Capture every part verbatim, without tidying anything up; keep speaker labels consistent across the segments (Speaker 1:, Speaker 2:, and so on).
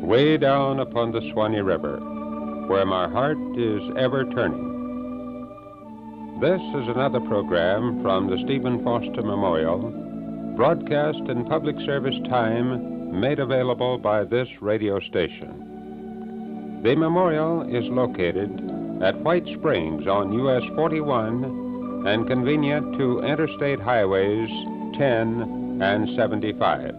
Speaker 1: way down upon the Swanee River, where my heart is ever turning. This is another program from the Stephen Foster Memorial, broadcast in public service time, made available by this radio station. The memorial is located at White Springs on U S forty-one and convenient to interstate highways ten and seventy-five.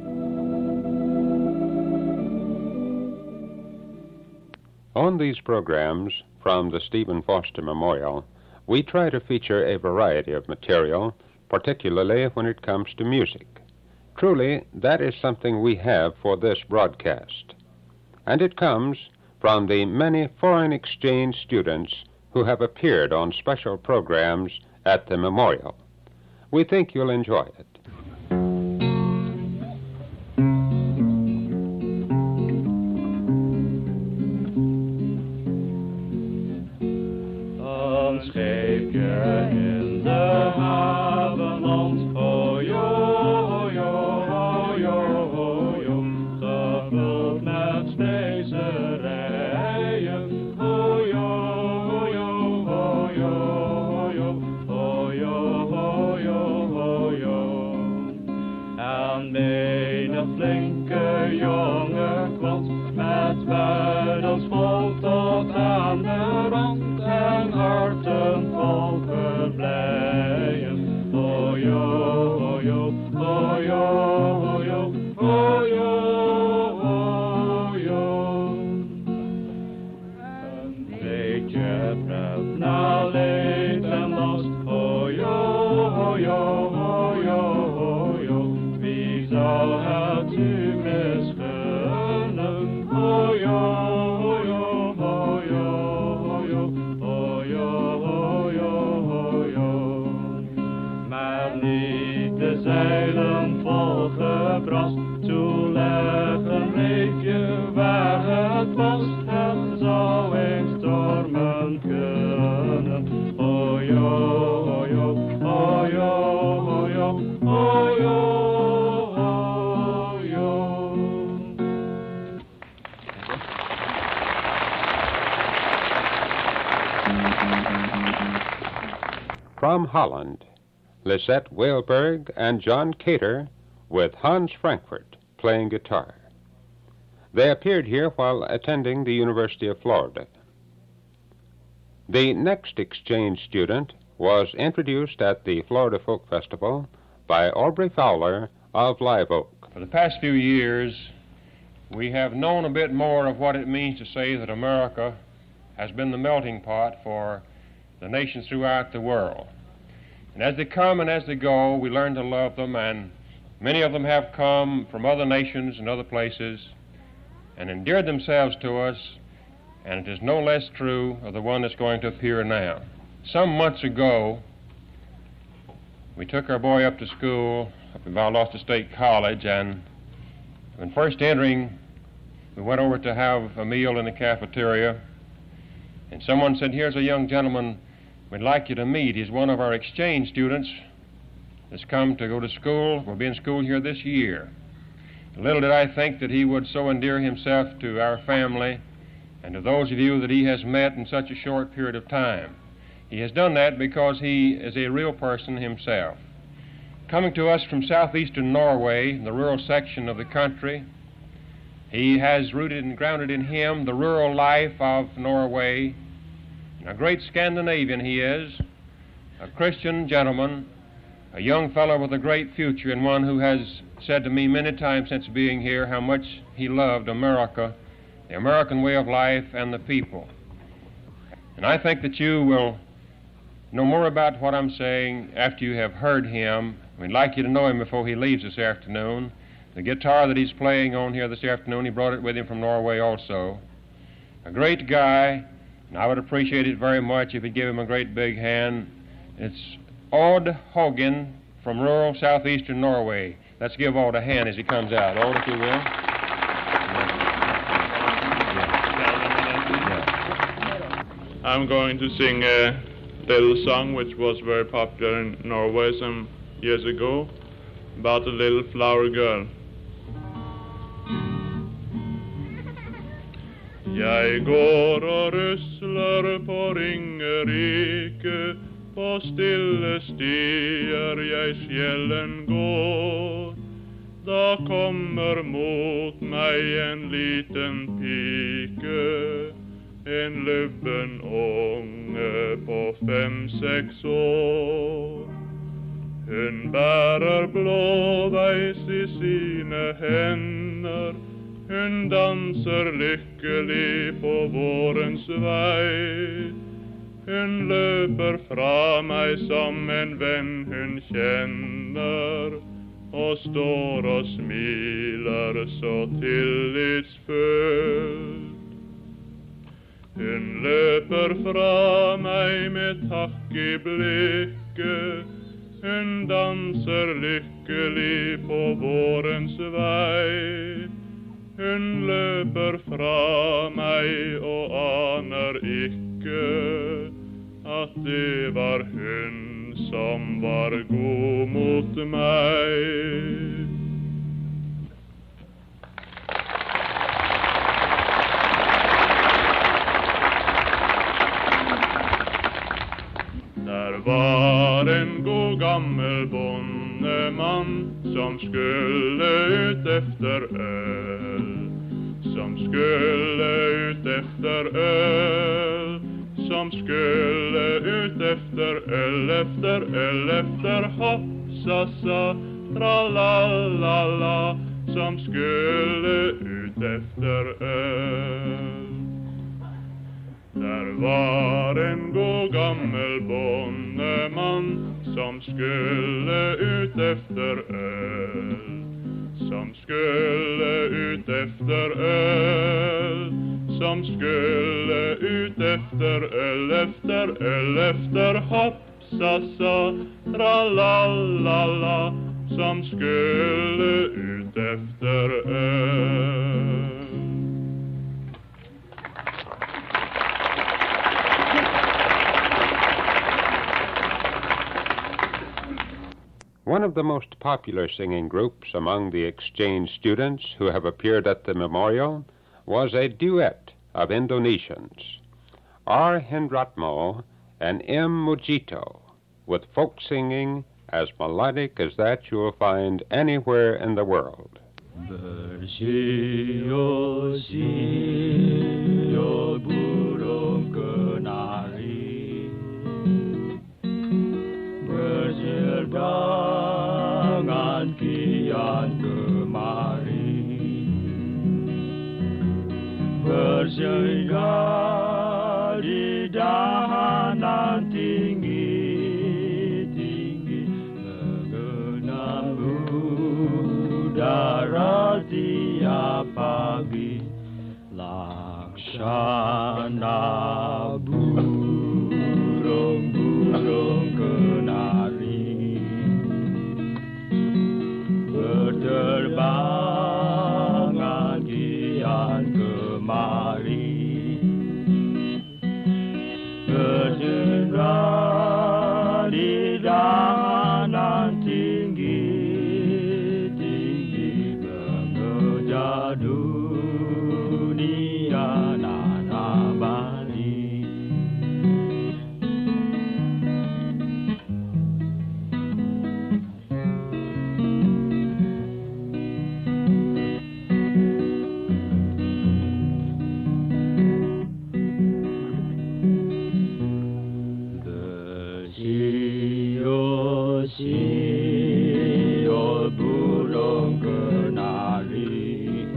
Speaker 1: On these programs from the Stephen Foster Memorial, we try to feature a variety of material, particularly when it comes to music. Truly, that is something we have for this broadcast. And it comes from the many foreign exchange students who have appeared on special programs at the memorial. We think you'll enjoy it. From Holland, Lisette Weilberg and John Cater with Hans Frankfurt playing guitar. They appeared here while attending the University of Florida. The next exchange student was introduced at the Florida Folk Festival by Aubrey Fowler of Live Oak.
Speaker 2: For the past few years, we have known a bit more of what it means to say that America has been the melting pot for the nations throughout the world. And as they come and as they go, we learn to love them, and many of them have come from other nations and other places and endeared themselves to us, and it is no less true of the one that's going to appear now. Some months ago, we took our boy up to school up at Valdosta State College, and when first entering, we went over to have a meal in the cafeteria, and someone said, "Here's a young gentleman we'd like you to meet. He's one of our exchange students that's come to go to school. Will be in school here this year." Little did I think that he would so endear himself to our family and to those of you that he has met in such a short period of time. He has done that because he is a real person himself. Coming to us from southeastern Norway, the rural section of the country, he has rooted and grounded in him the rural life of Norway. A great Scandinavian he is, a Christian gentleman, a young fellow with a great future, and one who has said to me many times since being here how much he loved America, the American way of life, and the people. And I think that you will know more about what I'm saying after you have heard him. We'd like you to know him before he leaves this afternoon. The guitar that he's playing on here this afternoon, he brought it with him from Norway also. A great guy. And I would appreciate it very much if you'd give him a great big hand. It's Odd Hogan from rural southeastern Norway. Let's give Odd a hand as he comes out. Odd, if you will.
Speaker 3: I'm going to sing a little song which was very popular in Norway some years ago about a little flower girl. Jag går och rysslar på Ringerike, på stille stier jag fjällen går. Då kommer mot mig en liten pike, en lubben unge på fem, sex år. Hon bärer blåväs i sina händer, hon dansar lycklig på vårens väg. Hon löper fram mig som en vän hon känner och står och smilar så tillitsfullt. Hon löper fram mig med tack i blicket. Hon dansar lycklig på vårens väg. Hon löper fram mig och anar icke att det var hon som var god mot mig. Där var en god gammel bondeman som skulle ut efter öl, som skulle ut efter öl, som skulle ut efter öl, efter öl, efter hoppsassa, tralalala, som skulle ut efter öl. Där var en god gammel bondeman som skulle ut efter öl, som skulle ut efter öl, som skulle ut efter öl, efter öl, efter hoppsassa, tralalala, som skulle ut efter öl.
Speaker 1: One of the most popular singing groups among the exchange students who have appeared at the memorial was a duet of Indonesians, R. Hendratmo and M. Mujito, with folk singing as melodic as that you will find anywhere in the world.
Speaker 4: Bersio sio burung kenari, berserbangan kian kemari, bersinggah di dahanan tinggi-tinggi, mengenang udara tiap pagi, laksana burung-burung kenari, berterbangan kian kemari, bersinggah di dahanan tinggi-tinggi, mengejar dunia nan abadi. Sio burung kenari,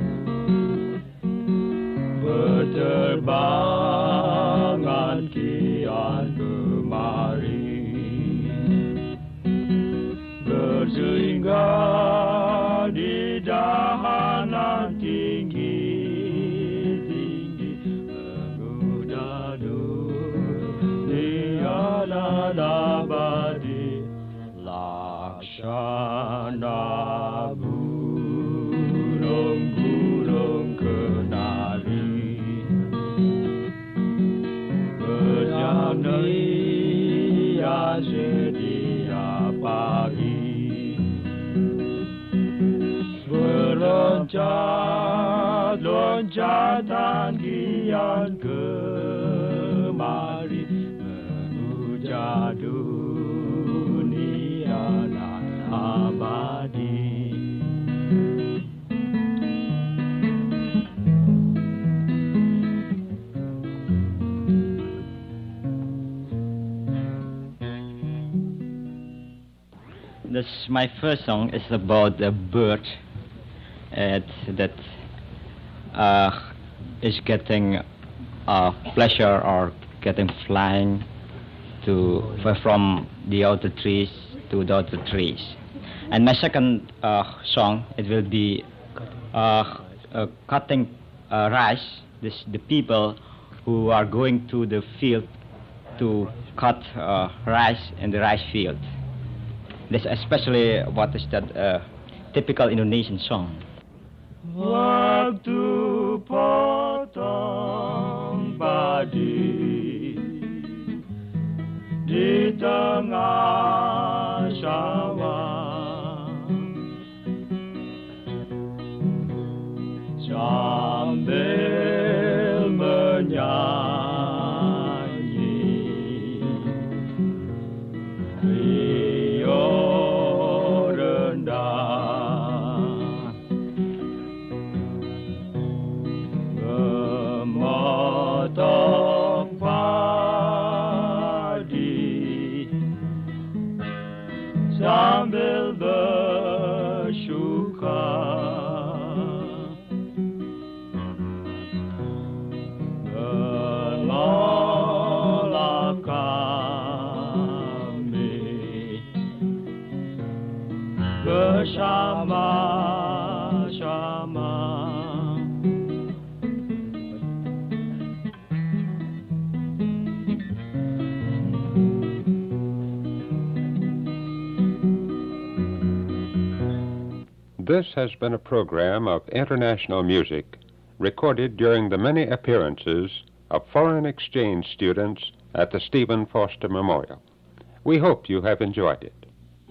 Speaker 4: berterbangan kian kemari, bersinggah di dahanan tinggi-tinggi, mengudar dunia nan abadi, laksana burung-burung kenari, bernyanyian setiap pagi, berencana loncatan kian kemari menuja dunia nan abadi.
Speaker 5: This my first song is about a bird uh, that uh, is getting uh, pleasure or getting flying to from the outer trees to the outer trees. And my second uh, song, it will be uh, uh, cutting uh, rice. This the people who are going to the field to cut uh, rice in the rice field. This especially what is that uh, typical Indonesian song.
Speaker 4: Waktu potong padi di tengah sawah, sambil menyanyi Rio rendah, memotong padi sambil bersuka, mengolah kami bersama-sama.
Speaker 1: This has been a program of international music recorded during the many appearances of foreign exchange students at the Stephen Foster Memorial. We hope you have enjoyed it.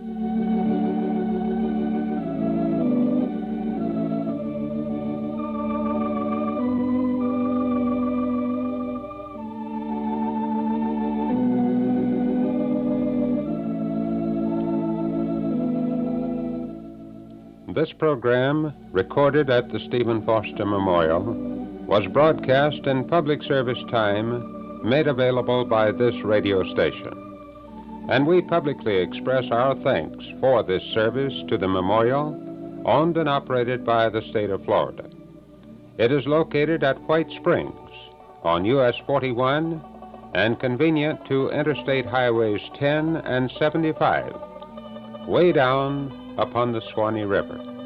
Speaker 1: This program, recorded at the Stephen Foster Memorial, was broadcast in public service time made available by this radio station. And we publicly express our thanks for this service to the memorial, owned and operated by the state of Florida. It is located at White Springs on U S forty-one and convenient to Interstate Highways ten and seventy-five, way down upon the Swanee River.